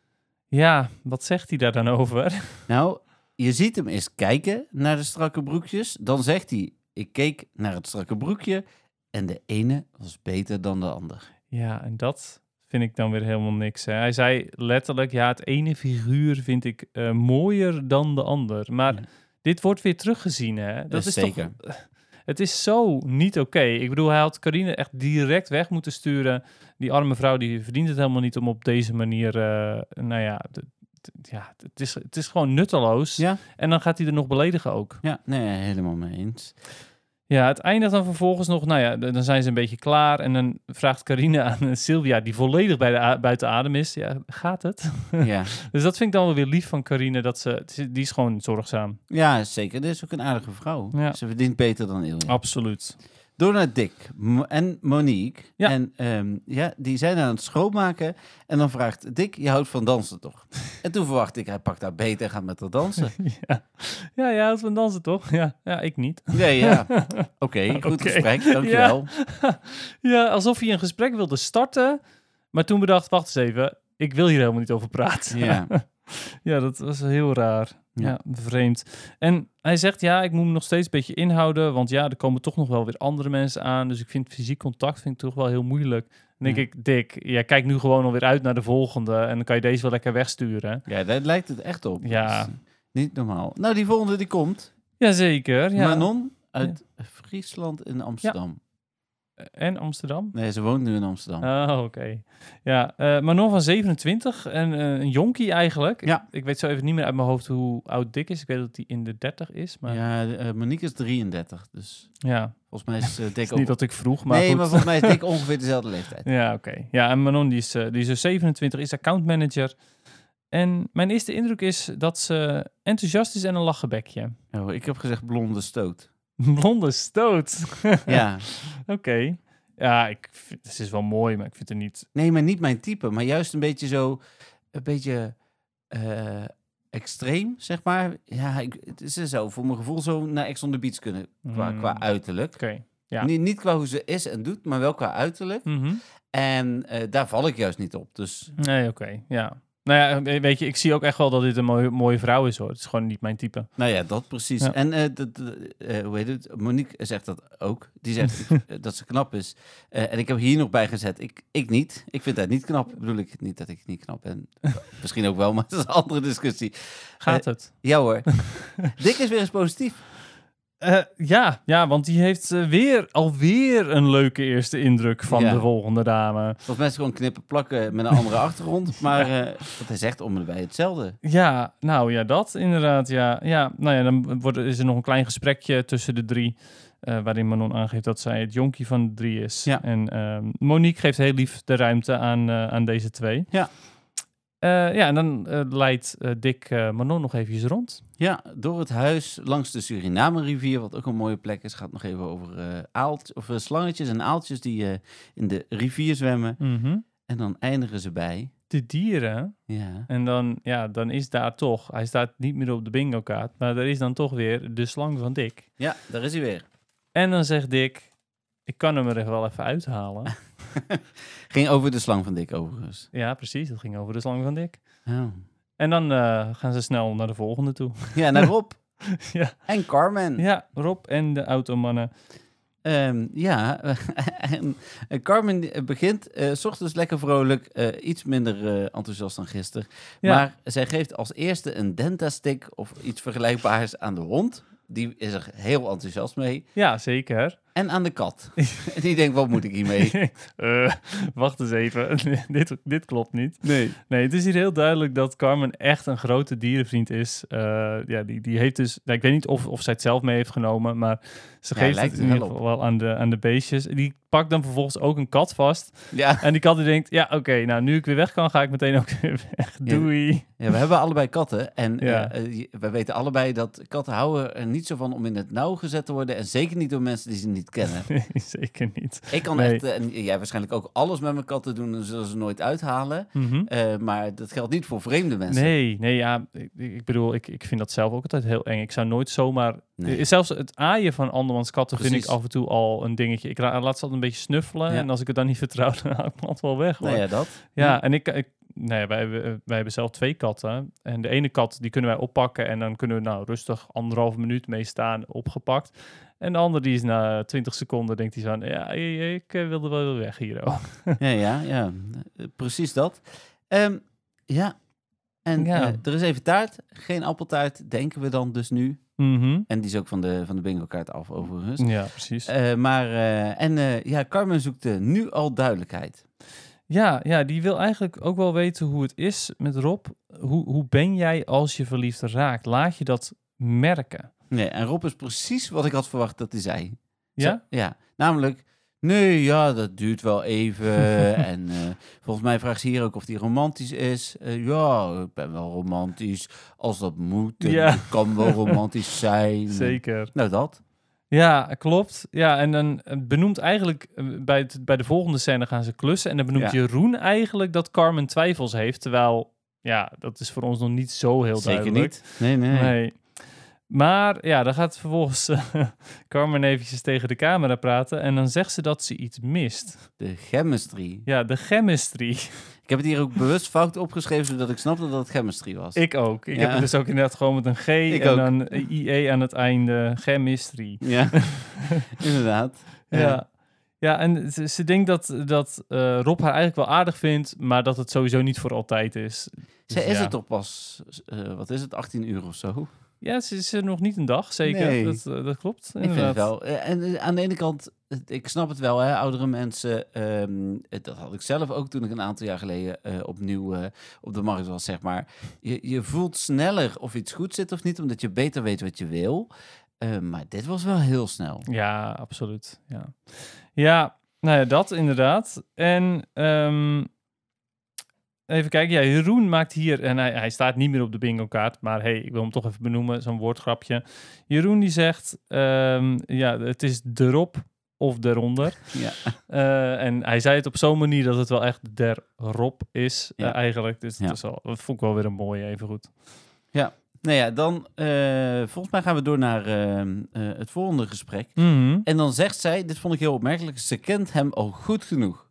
Ja, wat zegt hij daar dan over? Nou, je ziet hem eens kijken naar de strakke broekjes. Dan zegt hij, ik keek naar het strakke broekje en de ene was beter dan de ander. Ja, en dat vind ik dan weer helemaal niks. Hè. Hij zei letterlijk, ja, het ene figuur vind ik uh, mooier dan de ander. Maar ja. dit wordt weer teruggezien, hè? Dat, dat is zeker. Toch, het is zo niet oké. Okay. Ik bedoel, hij had Carine echt direct weg moeten sturen. Die arme vrouw, die verdient het helemaal niet om op deze manier, uh, nou ja, de, de, ja het, is, het is gewoon nutteloos. Ja. En dan gaat hij er nog beledigen ook. Ja, nee, helemaal mee eens. Ja, het eindigt dan vervolgens nog, nou ja, dan zijn ze een beetje klaar. En dan vraagt Carine aan Sylvia, die volledig bij de a- buiten adem is. Ja, gaat het? Ja. Dus dat vind ik dan wel weer lief van Carine, dat ze, die is gewoon zorgzaam. Ja, zeker. Dit is ook een aardige vrouw. Ja. Ze verdient beter dan Ilja. Absoluut. Door naar Dick Mo- en Monique. Ja. En um, ja, die zijn aan het schoonmaken. En dan vraagt Dick, je houdt van dansen toch? En toen verwacht ik, hij pakt haar beter en gaat met haar dansen. Ja, ja jij houdt van dansen toch? Ja, ja ik niet. Nee, ja. Oké, okay, goed okay. gesprek, dankjewel. Ja. Ja, alsof hij een gesprek wilde starten. Maar toen bedacht, wacht eens even, ik wil hier helemaal niet over praten. Ja, ja dat was heel raar. Ja. Ja, vreemd. En hij zegt, ja, ik moet me nog steeds een beetje inhouden, want ja, er komen toch nog wel weer andere mensen aan, dus ik vind fysiek contact vind ik toch wel heel moeilijk. Dan denk ja. ik, Dick, jij kijkt nu gewoon alweer uit naar de volgende en dan kan je deze wel lekker wegsturen. Ja, daar lijkt het echt op. Ja. Niet normaal. Nou, die volgende die komt. Jazeker. Ja. Manon uit ja. Friesland in Amsterdam. Ja. En Amsterdam? Nee, ze woont nu in Amsterdam. Oh, oké. Okay. Ja, uh, Manon van zevenentwintig en uh, een jonkie eigenlijk. Ja. Ik, ik weet zo even niet meer uit mijn hoofd hoe oud Dick is. Ik weet dat hij in de dertig is. Maar... Ja, uh, Monique is drieëndertig, dus ja. volgens mij is uh, Dick ook... Niet dat ik vroeg, maar Nee, goed. maar volgens mij is Dick ongeveer dezelfde leeftijd. Ja, oké. Okay. Ja, en Manon die is, uh, die is dus zevenentwintig, is accountmanager. En mijn eerste indruk is dat ze enthousiast is en een lachenbekje. Oh, ik heb gezegd blonde stoot. Blonde stoot? Ja. Oké. Okay. Ja, ik vind, het is wel mooi, maar ik vind het niet... Nee, maar niet mijn type. Maar juist een beetje zo... Een beetje uh, extreem, zeg maar. Ja, ik, het is zo voor mijn gevoel zo naar Ex on the Beach kunnen. Qua, mm. qua uiterlijk. Oké, okay. Ja. Niet, niet qua hoe ze is en doet, maar wel qua uiterlijk. Mm-hmm. En uh, daar val ik juist niet op. Dus... Nee, oké. Okay. Ja. Nou ja, weet je, ik zie ook echt wel dat dit een mooie, mooie vrouw is, hoor. Het is gewoon niet mijn type. Nou ja, dat precies. Ja. En uh, de, de, uh, hoe heet het? Monique zegt dat ook. Die zegt uh, dat ze knap is. Uh, en ik heb hier nog bij gezet, ik, ik niet. Ik vind dat niet knap. Bedoel ik niet dat ik niet knap ben. Misschien ook wel, maar dat is een andere discussie. Gaat uh, het? Ja hoor. Dick is weer eens positief. Uh, ja, ja, want die heeft uh, weer alweer een leuke eerste indruk van ja. de volgende dame. Volgens mij is het gewoon knippen plakken met een andere achtergrond. Maar ja. uh, wat hij zegt om en bij hetzelfde. Ja, nou ja, dat inderdaad. Ja, ja nou ja, dan wordt, is er nog een klein gesprekje tussen de drie. Uh, waarin Manon aangeeft dat zij het jonkie van de drie is. Ja. En uh, Monique geeft heel lief de ruimte aan, uh, aan deze twee. Ja. Uh, ja, en dan uh, leidt uh, Dick uh, Manon nog eventjes rond. Ja, door het huis langs de Suriname-rivier, wat ook een mooie plek is. Gaat nog even over uh, aalt, of, uh, slangetjes en aaltjes die uh, in de rivier zwemmen. Mm-hmm. En dan eindigen ze bij... De dieren. Ja. En dan, ja, dan is daar toch... Hij staat niet meer op de bingo-kaart, maar er is dan toch weer de slang van Dick. Ja, daar is hij weer. En dan zegt Dick... Ik kan hem er wel even uithalen. Ging over de slang van Dick overigens. Ja, precies. Dat ging over de slang van Dick. Oh. En dan uh, gaan ze snel naar de volgende toe. Ja, naar Rob. ja. En Carmen. ja, Rob en de automannen. Um, ja, en Carmen begint uh, 's ochtends lekker vrolijk, uh, iets minder uh, enthousiast dan gisteren. Ja. Maar zij geeft als eerste een Dentastick of iets vergelijkbaars aan de hond. Die is er heel enthousiast mee. Ja, zeker. En aan de kat. En die denkt, wat moet ik hiermee? uh, wacht eens even. dit, dit klopt niet. Nee. Nee, het is hier heel duidelijk dat Carmen echt een grote dierenvriend is. Uh, ja, die, die heeft dus... Nou, ik weet niet of, of zij het zelf mee heeft genomen, maar ze Ja, geeft lijkt het er in wel ieder geval wel aan de, aan de beestjes. Die pakt dan vervolgens ook een kat vast. Ja. En die kat die denkt, ja, oké, okay, nou, nu ik weer weg kan, ga ik meteen ook weer weg. Doei. Ja, we hebben allebei katten. En Ja. uh, uh, we weten allebei dat katten houden er niet zo van om in het nauw gezet te worden. En zeker niet door mensen die ze niet kennen. Nee, zeker niet. Ik kan Nee. echt, uh, en jij waarschijnlijk ook, alles met mijn katten doen en zullen ze nooit uithalen. Mm-hmm. Uh, maar dat geldt niet voor vreemde mensen. Nee, nee, ja, ik, ik bedoel, ik, ik vind dat zelf ook altijd heel eng. Ik zou nooit zomaar... Nee. Zelfs het aaien van andermans katten vind Precies. ik af en toe al een dingetje. Ik ra- laat ze altijd een beetje snuffelen. Ja. En als ik het dan niet vertrouw, dan haal ik me altijd wel weg. Hoor. Nou ja, dat. Ja, en ik... ik nee, wij, hebben, wij hebben zelf twee katten. En de ene kat, die kunnen wij oppakken. En dan kunnen we nou rustig anderhalve minuut mee staan, opgepakt. En de andere, die is na twintig seconden, denkt hij zo aan... Ja, ik uh, wilde wel weg hier. Oh. Ja, ja, ja. Uh, precies dat. Um, ja. En Ja. uh, er is even taart. Geen appeltaart, denken we dan dus nu. Mm-hmm. En die is ook van de, van de bingo kaart af, overigens. Ja, precies. Uh, maar, uh, en uh, ja, Carmen zoekt uh, nu al duidelijkheid. Ja, ja, die wil eigenlijk ook wel weten hoe het is met Rob. Hoe, hoe ben jij als je verliefd raakt? Laat je dat merken? Nee, en Rob is precies wat ik had verwacht dat hij zei. Ja? Zo, ja, namelijk... Nee, ja, dat duurt wel even. en uh, volgens mij vraagt ze hier ook of die romantisch is. Uh, ja, ik ben wel romantisch. Als dat moet, Ja. het kan wel romantisch zijn. Zeker. Nou, dat. Ja, klopt. Ja, en dan benoemt eigenlijk uh, bij, het, bij de volgende scène gaan ze klussen. En dan benoemt Ja. Jeroen eigenlijk dat Carmen twijfels heeft. Terwijl, ja, dat is voor ons nog niet zo heel Zeker duidelijk. niet. Nee, nee. Nee. Maar ja, dan gaat vervolgens uh, Carmen eventjes tegen de camera praten. En dan zegt ze dat ze iets mist. De chemistry. Ja, de chemistry. Ik heb het hier ook bewust fout opgeschreven, zodat ik snapte dat het chemistry was. Ik ook. Ik Ja. heb het dus ook inderdaad gewoon met een G Ik en ook. dan I E aan het einde. Chemistry. Ja, inderdaad. Ja. ja. Ja, en ze, ze denkt dat, dat uh, Rob haar eigenlijk wel aardig vindt, maar dat het sowieso niet voor altijd is. Zij Dus is ja. het toch pas, uh, wat is het, achttien uur of zo? Ja, ze is er nog niet een dag, zeker. Nee. Dat, uh, dat klopt, Ik vind het inderdaad. wel. Uh, en uh, aan de ene kant, uh, ik snap het wel, hè, oudere mensen. Um, dat had ik zelf ook toen ik een aantal jaar geleden uh, opnieuw uh, op de markt was, zeg maar. Je, je voelt sneller of iets goed zit of niet, omdat je beter weet wat je wil. Uh, maar dit was wel heel snel. Ja, absoluut. Ja, ja nou ja, dat inderdaad. En um, even kijken. Ja, Jeroen maakt hier... En hij, hij staat niet meer op de bingo kaart. Maar hey, ik wil hem toch even benoemen. Zo'n woordgrapje. Jeroen die zegt... Um, ja, het is erop of eronder. Ja. Uh, en hij zei het op zo'n manier dat het wel echt derop is. Ja. Uh, eigenlijk. Dus Ja. dat, is wel, dat vond ik wel weer een mooie, even goed. Ja. Nou ja, dan... Uh, volgens mij gaan we door naar uh, uh, het volgende gesprek. Mm-hmm. En dan zegt zij... Dit vond ik heel opmerkelijk. Ze kent hem al goed genoeg.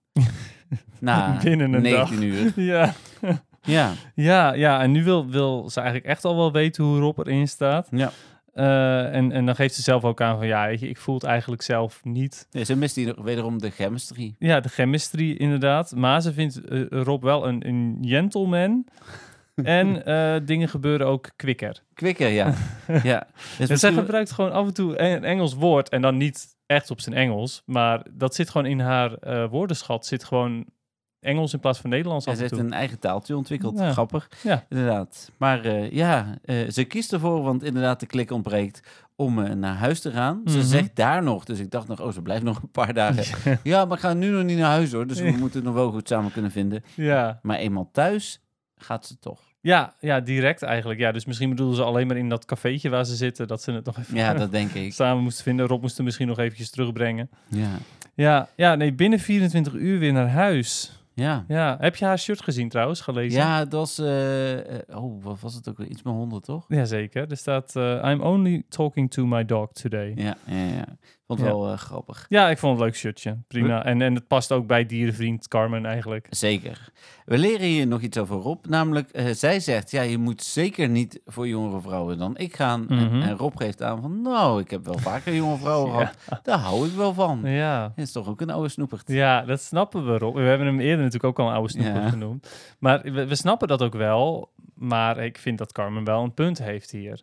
Na Binnen een negentien dag. uur. Ja. Ja. Ja, ja, en nu wil, wil ze eigenlijk echt al wel weten hoe Rob erin staat. Ja. Uh, en, en dan geeft ze zelf ook aan van ja, weet je, ik voel het eigenlijk zelf niet. Ja, ze mist hier wederom de chemistry. Ja, de chemistry inderdaad. Maar ze vindt uh, Rob wel een, een gentleman. En uh, dingen gebeuren ook quicker. Quicker, ja. ja. Dus En zij gebruikt gewoon af en toe een Engels woord. En dan niet echt op zijn Engels. Maar dat zit gewoon in haar uh, woordenschat. Zit gewoon Engels in plaats van Nederlands Ja, af ze en heeft toe. een eigen taaltje ontwikkeld. Ja. Grappig. Ja. Inderdaad. Maar uh, ja, uh, ze kiest ervoor, want inderdaad de klik ontbreekt om uh, naar huis te gaan. Ze Mhm. zegt daar nog, dus ik dacht nog, oh, ze blijft nog een paar dagen. Ja, ja maar ik ga nu nog niet naar huis hoor, dus we Ja. moeten het nog wel goed samen kunnen vinden. Ja. Maar eenmaal thuis gaat ze toch. Ja, ja, direct eigenlijk. Ja, dus misschien bedoelden ze alleen maar in dat cafeetje waar ze zitten, dat ze het nog even Ja, dat denk ik. samen moesten vinden. Rob moest er misschien nog eventjes terugbrengen. Ja. Ja, ja, nee, binnen vierentwintig uur weer naar huis. Ja. Ja, heb je haar shirt gezien trouwens, gelezen? Ja, het was... eh, eh, oh, wat was het ook weer? Iets met honden, toch? Jazeker. Er staat, uh, I'm only talking to my dog today. Ja, ja, ja. Ik vond het Ja. wel uh, grappig. Ja, ik vond het een leuk shirtje. Prima. En, en het past ook bij dierenvriend Carmen eigenlijk. Zeker. We leren hier nog iets over Rob. Namelijk, uh, zij zegt, ja, je moet zeker niet voor jongere vrouwen dan ik gaan. Mhm. En, en Rob geeft aan van, nou, ik heb wel vaker jonge vrouwen Ja. gehad. Daar hou ik wel van. Ja. Het is toch ook een oude snoepert. Ja, dat snappen we, Rob. We hebben hem eerder natuurlijk ook al een oude snoeper Ja. genoemd. Maar we, we snappen dat ook wel. Maar ik vind dat Carmen wel een punt heeft hier.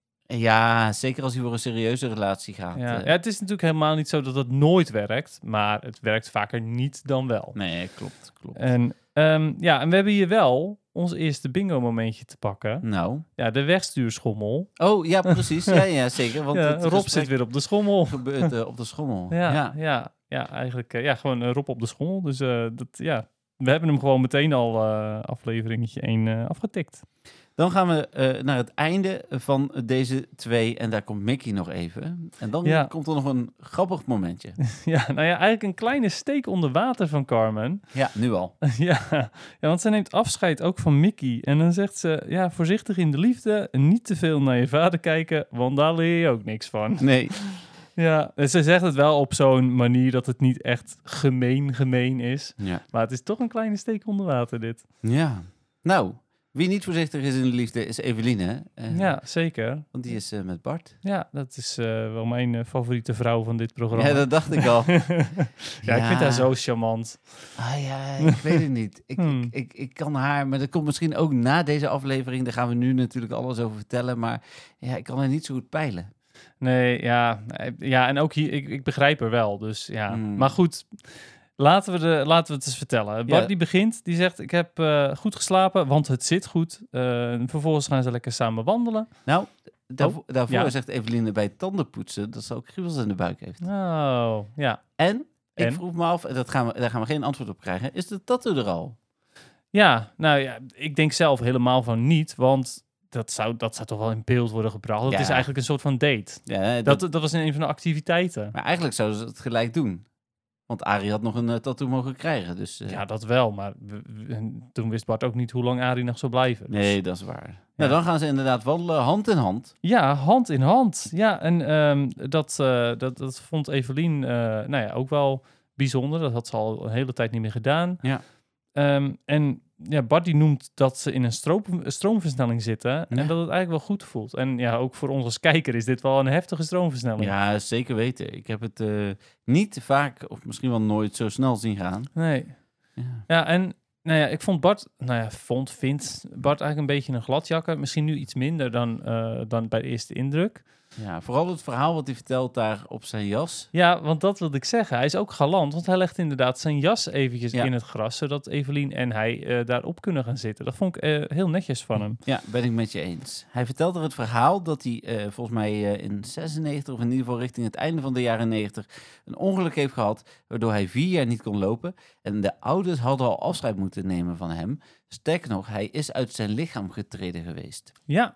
Ja, zeker als hij voor een serieuze relatie gaat. Ja. uh. Ja, het is natuurlijk helemaal niet zo dat het nooit werkt. Maar het werkt vaker niet dan wel. Nee, klopt, klopt. En, um, ja, en we hebben hier wel ons eerste bingo-momentje te pakken. Nou. Ja, de wegstuurschommel. Oh, ja, precies. Ja, ja zeker. Want Ja, het Rob gesprek zit weer op de schommel. gebeurt uh, op de schommel. Ja, ja. ja, ja, eigenlijk uh, ja, gewoon uh, Rob op de schommel. Dus uh, dat, ja, we hebben hem gewoon meteen al uh, afleveringetje één uh, afgetikt. Dan gaan we uh, naar het einde van deze twee. En daar komt Mickey nog even. En dan Ja. komt er nog een grappig momentje. Ja, nou ja, eigenlijk een kleine steek onder water van Carmen. Ja, nu al. ja, ja, want ze neemt afscheid ook van Mickey. En dan zegt ze, ja, voorzichtig in de liefde. Niet te veel naar je vader kijken, want daar leer je ook niks van. Nee. Ja, en ze zegt het wel op zo'n manier dat het niet echt gemeen gemeen is. Ja. Maar het is toch een kleine steek onder water, dit. Ja. Nou, wie niet voorzichtig is in de liefde is Eveline. Uh, Ja, zeker. Want die is uh, met Bart. Ja, dat is uh, wel mijn uh, favoriete vrouw van dit programma. Ja, dat dacht ik al. ja, Ja. ik vind haar zo charmant. Ah ja, ik weet het niet. Ik, Hmm. ik, ik, ik kan haar, maar dat komt misschien ook na deze aflevering. Daar gaan we nu natuurlijk alles over vertellen. Maar ja, ik kan haar niet zo goed peilen. Nee, ja, ja en ook hier, ik, ik begrijp haar wel. Dus ja, Hmm. maar goed. Laten we, de, laten we het eens vertellen. Bart Ja. die begint, die zegt, ik heb uh, goed geslapen, want het zit goed. Uh, vervolgens gaan ze lekker samen wandelen. Nou, daarvoor, Oh, daarvoor ja. zegt Eveline bij tandenpoetsen dat ze ook kriebels in de buik heeft. Oh, ja. En, ik En? vroeg me af, en dat gaan we, daar gaan we geen antwoord op krijgen, is de tattoo er al? Ja, nou ja, ik denk zelf helemaal van niet, want dat zou, dat zou toch wel in beeld worden gebracht. Dat Ja. is eigenlijk een soort van date. Ja, dat, Dat, dat was in een van de activiteiten. maar eigenlijk zouden ze het gelijk doen. Want Arie had nog een uh, tattoo mogen krijgen. Dus, uh, Ja, dat wel, maar we- we- toen wist Bart ook niet hoe lang Arie nog zou blijven. Dus- nee, dat is waar. Nou, dan gaan ze inderdaad wandelen, hand in hand. Ja, hand in hand. Ja, en ehm, dat, uh, dat, dat vond Evelien uh, nou ja, ook wel bijzonder. Dat had ze al een hele tijd niet meer gedaan. Ja. Um, en ja, Bart die noemt dat ze in een stroom, stroomversnelling zitten. En Ja. dat het eigenlijk wel goed voelt. En ja, ook voor ons als kijker is dit wel een heftige stroomversnelling. Ja, zeker weten. Ik heb het uh, niet vaak, of misschien wel nooit, zo snel zien gaan. Nee. Ja. Ja, en nou ja, ik vond Bart, nou ja, vond, vindt Bart eigenlijk een beetje een gladjakker. Misschien nu iets minder dan, uh, dan bij de eerste indruk. Ja, vooral het verhaal wat hij vertelt daar op zijn jas. Ja, want dat wilde ik zeggen. Hij is ook galant, want hij legt inderdaad zijn jas eventjes Ja. in het gras, zodat Evelien en hij uh, daarop kunnen gaan zitten. Dat vond ik uh, heel netjes van hem. Ja, ben ik met je eens. Hij vertelt er het verhaal dat hij uh, volgens mij uh, in zesennegentig, of in ieder geval richting het einde van de jaren negentig, een ongeluk heeft gehad, waardoor hij vier jaar niet kon lopen. En de ouders hadden al afscheid moeten nemen van hem. Sterker nog, hij is uit zijn lichaam getreden geweest. Ja.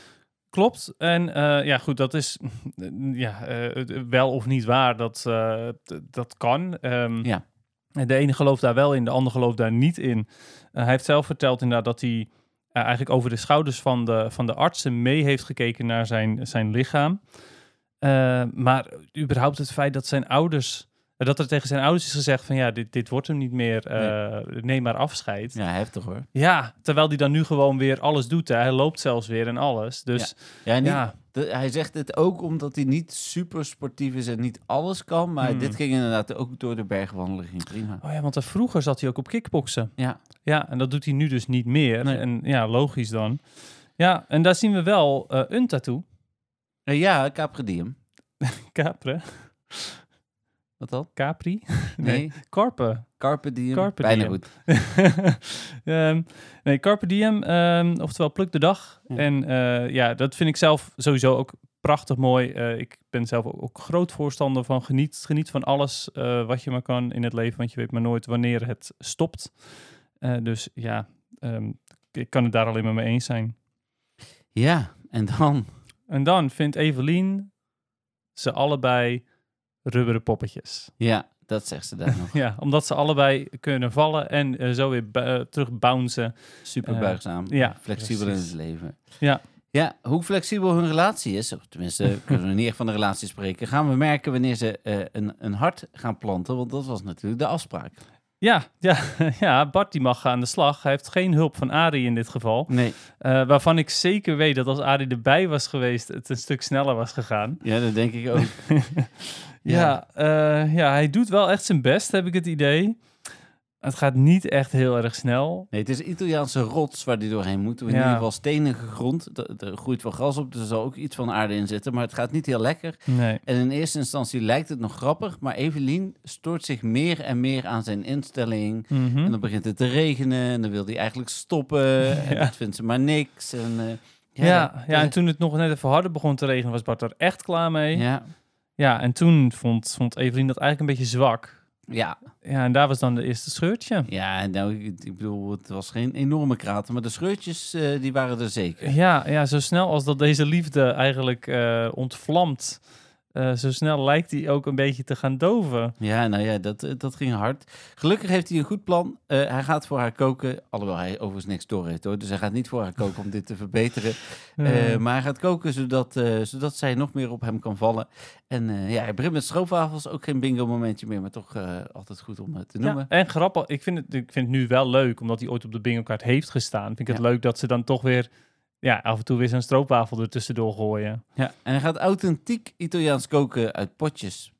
Klopt. En uh, ja, goed, dat is ja, uh, wel of niet waar. Dat, uh, d- dat kan. Um, Ja. De ene gelooft daar wel in, de ander gelooft daar niet in. Uh, hij heeft zelf verteld inderdaad dat hij uh, eigenlijk over de schouders van de, van de artsen mee heeft gekeken naar zijn, zijn lichaam. Uh, maar überhaupt het feit dat zijn ouders... Dat er tegen zijn ouders is gezegd van ja, dit, dit wordt hem niet meer, uh, nee. neem maar afscheid. Ja, heftig hoor. Ja, terwijl hij dan nu gewoon weer alles doet. Hè. Hij loopt zelfs weer en alles. Dus Ja, niet, ja. de, hij zegt het ook omdat hij niet super sportief is en niet alles kan. Maar Hmm. dit ging inderdaad ook door de bergen wandelen. Ging prima. Oh ja, want er vroeger zat hij ook op kickboksen. Ja. Ja, en dat doet hij nu dus niet meer. Nee. En ja, logisch dan. Ja, en daar zien we wel uh, een tattoo. Uh, ja, Capri Diem. Capre. Wat dan? Capri? Nee. Carpe. Carpe Diem. Carpe Bijna diem. goed. um, nee, Carpe Diem, um, oftewel pluk de dag. Ja. En uh, ja, dat vind ik zelf sowieso ook prachtig mooi. Uh, ik ben zelf ook, ook groot voorstander van geniet, geniet van alles uh, wat je maar kan in het leven. Want je weet maar nooit wanneer het stopt. Uh, dus ja, um, ik kan het daar alleen maar mee eens zijn. Ja, en dan? En dan vindt Evelien ze allebei rubberen poppetjes. Ja, dat zegt ze daar nog. Ja, omdat ze allebei kunnen vallen en uh, zo weer bu- uh, terug bouncen. Super Uh, buigzaam. ja, flexibel precies. in het leven. Ja. Ja, hoe flexibel hun relatie is, of tenminste kunnen we niet echt van de relatie spreken, gaan we merken wanneer ze uh, een, een hart gaan planten, want dat was natuurlijk de afspraak. Ja, ja, ja, Bart die mag aan de slag. Hij heeft geen hulp van Arie in dit geval. Nee. Uh, waarvan ik zeker weet dat als Arie erbij was geweest, het een stuk sneller was gegaan. Ja, dat denk ik ook. ja, ja, uh, ja, hij doet wel echt zijn best, heb ik het idee. Het gaat niet echt heel erg snel. Nee, het is een Italiaanse rots waar die doorheen moet. In Ja. ieder geval stenige grond. Er, er groeit wel gras op, dus er zal ook iets van aarde in zitten. Maar het gaat niet heel lekker. Nee. En in eerste instantie lijkt het nog grappig. Maar Evelien stoort zich meer en meer aan zijn instelling. Mm-hmm. En dan begint het te regenen. En dan wil hij eigenlijk stoppen. Ja. En dat vindt ze maar niks. En, uh, Ja, ja, ja, dat- ja, en toen het nog net even harder begon te regenen, was Bart er echt klaar mee. Ja, Ja, en toen vond, vond Evelien dat eigenlijk een beetje zwak. ja. Ja, en daar was dan de eerste scheurtje. Ja, nou, ik, ik bedoel, het was geen enorme krater. Maar de scheurtjes, uh, die waren er zeker. Ja, ja, zo snel als dat deze liefde eigenlijk uh, ontvlamt, uh, zo snel lijkt hij ook een beetje te gaan doven. Ja, nou ja, dat, eh, dat ging hard. Gelukkig heeft hij een goed plan. Uh, hij gaat voor haar koken, alhoewel hij overigens niks door heeft hoor. Dus hij gaat niet voor haar koken om dit te verbeteren. Uh, maar hij gaat koken zodat, uh, zodat zij nog meer op hem kan vallen. En uh, ja, hij begint met stroopwafels, ook geen bingo momentje meer, maar toch uh, altijd goed om uh, te noemen. Ja, en grappig, ik vind, het, ik vind het nu wel leuk, omdat hij ooit op de bingo-kaart heeft gestaan. Vind ik het Ja. leuk dat ze dan toch weer, ja, af en toe weer zo'n stroopwafel er tussendoor gooien. Ja, en hij gaat authentiek Italiaans koken uit potjes.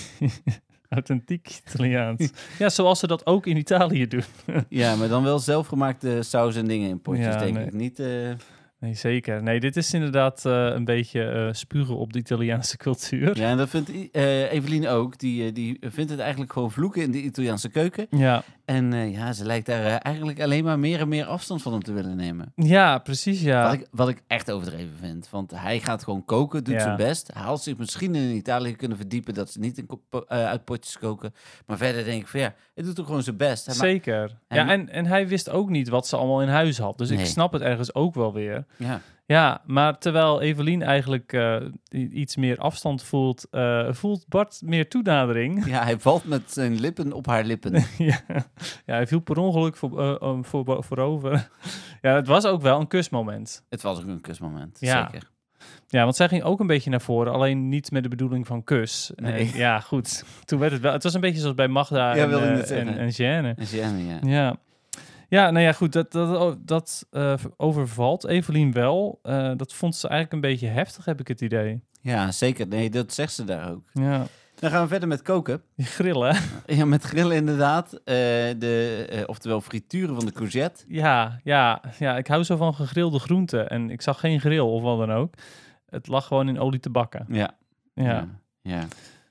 Authentiek Italiaans. Ja, zoals ze dat ook in Italië doen. Ja, maar dan wel zelfgemaakte saus en dingen in potjes, Ja, denk nee. ik. Niet, uh... Nee, zeker. Nee, dit is inderdaad uh, een beetje uh, spugen op de Italiaanse cultuur. Ja, en dat vindt uh, Evelien ook. Die, uh, die vindt het eigenlijk gewoon vloeken in de Italiaanse keuken. Ja, En uh, ja, ze lijkt daar uh, eigenlijk alleen maar meer en meer afstand van hem te willen nemen. ja precies, ja. Wat, ik, wat ik echt overdreven vind. Want hij gaat gewoon koken, doet Ja. zijn best. Hij had zich misschien in Italië kunnen verdiepen dat ze niet in, uh, uit potjes koken. Maar verder denk ik van ja, hij doet ook gewoon zijn best. Hij ma- Zeker. En- Ja, en, en hij wist ook niet wat ze allemaal in huis had. Dus Nee. ik snap het ergens ook wel weer. ja. Ja, maar terwijl Evelien eigenlijk uh, iets meer afstand voelt, uh, voelt Bart meer toenadering. ja, hij valt met zijn lippen op haar lippen. ja. ja, hij viel per ongeluk voor, uh, um, voor, voorover. ja, het was ook wel een kusmoment. Het was ook een kusmoment, Ja. zeker. Ja, want zij ging ook een beetje naar voren, alleen niet met de bedoeling van kus. Nee. En ja, goed. Toen werd het wel. Het was een beetje zoals bij Magda Ja, en, wilde ik uh, net zeggen. en, en Jeanne. En Jeanne, ja. Ja. Ja, nou ja, goed, dat, dat, dat uh, overvalt Evelien wel. Uh, dat vond ze eigenlijk een beetje heftig, heb ik het idee. Ja, zeker. Nee, dat zegt ze daar ook. Ja, Dan gaan we verder met koken. die grillen. Ja, met grillen inderdaad. Uh, de, uh, oftewel frituren van de courgette. Ja, ja, ja, ik hou zo van gegrilde groenten. En ik zag geen grill of wat dan ook. Het lag gewoon in olie te bakken. Ja. Ja, ja. ja.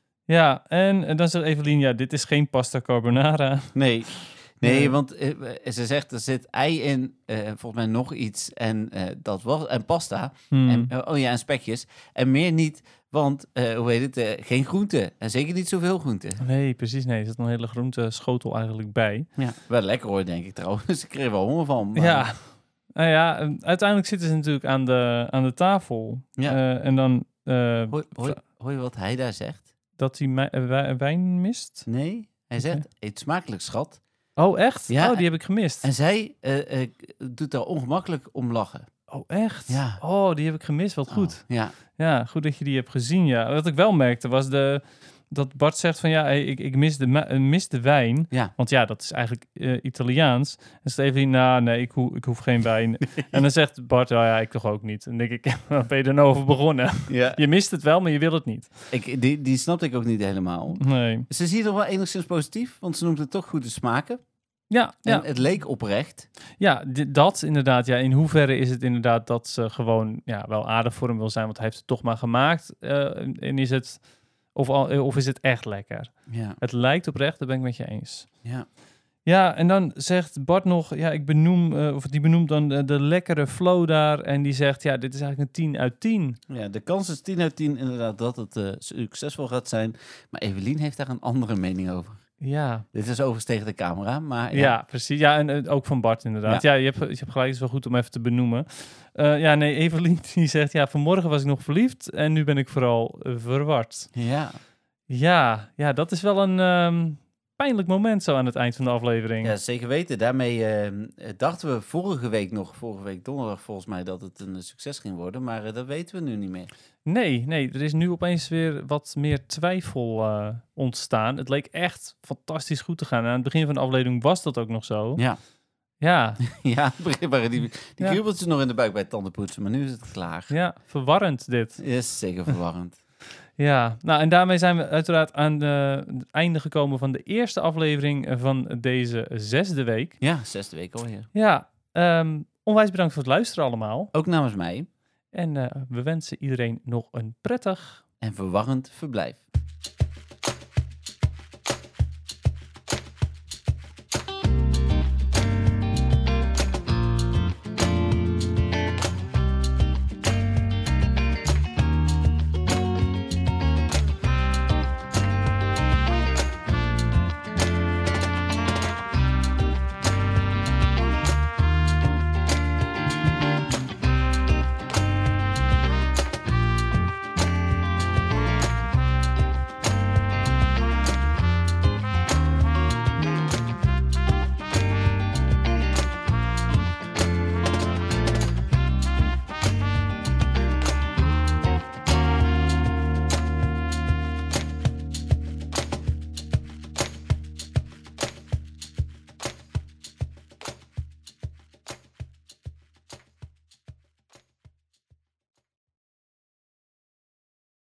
ja en, en dan zegt Evelien, ja, dit is geen pasta carbonara. Nee. Nee, Nee. want uh, ze zegt er zit ei in, uh, volgens mij nog iets en uh, dat was en pasta Hmm. en uh, oh ja en spekjes en meer niet, want uh, hoe heet het, uh, geen groenten en zeker niet zoveel groenten. Nee, precies, nee. Er zit een hele groente schotel eigenlijk bij. Ja, wel lekker hoor, denk ik trouwens. Ik kreeg er wel honger van. Maar... Ja, nou ja, uh, uiteindelijk zitten ze natuurlijk aan de, aan de tafel. Ja. Uh, en dan uh, Hoor, hoor, hoor je wat hij daar zegt? dat hij mij- uh, wij- wijn mist. Nee, hij Oké. zegt eet smakelijk schat. Oh, echt? Ja. Oh, die heb ik gemist. En zij uh, uh, doet daar ongemakkelijk om lachen. Oh, echt? Ja. Oh, die heb ik gemist. Wat goed. Oh, ja. Ja, goed dat je die hebt gezien, ja. Wat ik wel merkte was de, dat Bart zegt van ja, hey, ik, ik mis, de, ma- uh, mis de wijn. Ja. Want ja, dat is eigenlijk uh, Italiaans. En Steven, nou nee, ik, ho- ik hoef geen wijn. En dan zegt Bart, oh ja, ik toch ook niet. En dan denk ik, waar ben je er nou over begonnen? ja. Je mist het wel, maar je wil het niet. Ik, die, die snapte ik ook niet helemaal. Nee. Ze ziet er wel enigszins positief, want ze noemt het toch goede smaken. Ja, En ja. het leek oprecht. Ja, di- dat inderdaad. Ja, in hoeverre is het inderdaad dat ze gewoon ja, wel aardig voor hem wil zijn, want hij heeft het toch maar gemaakt. Uh, en is het, of, al, of is het echt lekker? Ja. Het lijkt oprecht, daar ben ik met je eens. Ja. Ja, en dan zegt Bart nog, ja, ik benoem, uh, of die benoemt dan de, de lekkere flow daar. En die zegt, ja, dit is eigenlijk een tien uit tien. Ja, de kans is tien uit tien inderdaad dat het uh, succesvol gaat zijn. Maar Evelien heeft daar een andere mening over. Ja. Dit is overigens tegen de camera, maar Ja, ja. precies. Ja, en uh, ook van Bart inderdaad. Ja, Ja. je, hebt, je hebt gelijk, het is wel goed om even te benoemen. Uh, ja, nee, Evelien die zegt, ja, vanmorgen was ik nog verliefd en nu ben ik vooral uh, verward. Ja. Ja, ja, dat is wel een ehm, pijnlijk moment zo aan het eind van de aflevering. Ja, zeker weten. Daarmee eh, dachten we vorige week nog, vorige week donderdag volgens mij, dat het een succes ging worden. Maar eh, dat weten we nu niet meer. Nee, nee, er is nu opeens weer wat meer twijfel eh, ontstaan. Het leek echt fantastisch goed te gaan. En aan het begin van de aflevering was dat ook nog zo. Ja, Ja, ja die, die, die Ja. kriebeltjes nog in de buik bij het tandenpoetsen, maar nu is het klaar. ja, verwarrend dit. Is zeker verwarrend. Ja, nou en daarmee zijn we uiteraard aan de, het einde gekomen van de eerste aflevering van deze zesde week. Ja, zesde week alweer. Ja, ehm, onwijs bedankt voor het luisteren allemaal. Ook namens mij. En eh, we wensen iedereen nog een prettig En verwarrend verblijf.